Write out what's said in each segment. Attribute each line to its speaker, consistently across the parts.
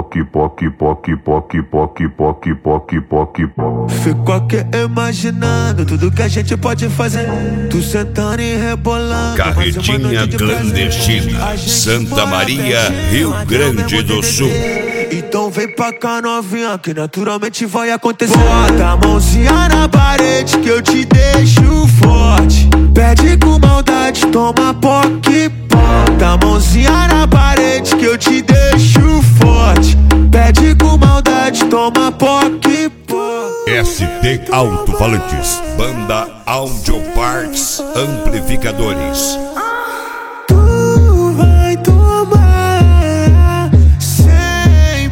Speaker 1: Fico aqui imaginando tudo que a gente pode fazer. Tu sentando e rebolando.
Speaker 2: Carretinha clandestina, Santa Maria, Rio Grande do Sul.
Speaker 1: Então vem pra cá, novinha, que naturalmente vai acontecer. Bota a mãozinha na parede que eu te deixo forte. Pede com maldade, toma poque. Bota a mãozinha na parede que eu te deixo forte. Pede com maldade, toma poque.
Speaker 2: ST Alto-Falantes, Banda Audio Parts Amplificadores.
Speaker 1: Tu vai tomar sem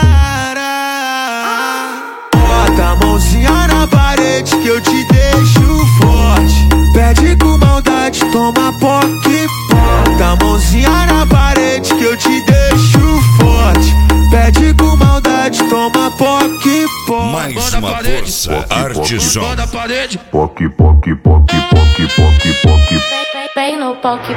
Speaker 1: parar. Bota a mãozinha na parede que eu te deixo forte. Pede com maldade, toma poque. Bota a mãozinha na parede que eu te deixo forte. Pede com maldade, toma poque.
Speaker 2: Mais uma força, arte som.
Speaker 3: Poque.
Speaker 4: Vem no poque.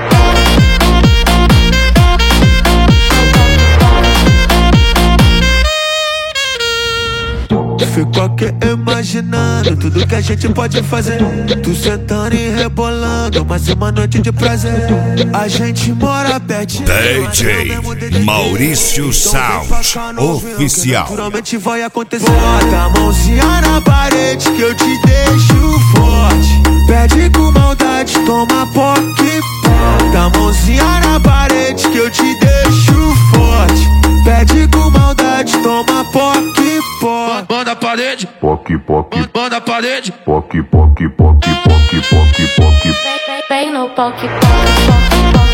Speaker 1: Fico aqui imaginando tudo que a gente pode fazer. Tu sentando e rebolando, mais uma noite de prazer. A gente mora pertinho.
Speaker 2: DJ Maurício Sound Oficial.
Speaker 1: Naturalmente vai acontecer. Bota a mãozinha na parede que eu te deixo forte. Pede com maldade, toma poque. Bota a mãozinha na parede que eu te deixo forte. Pede com maldade, toma poque.
Speaker 5: Banda parede,
Speaker 3: Poque.
Speaker 5: banda parede.
Speaker 3: Poque.
Speaker 4: Vem no poque.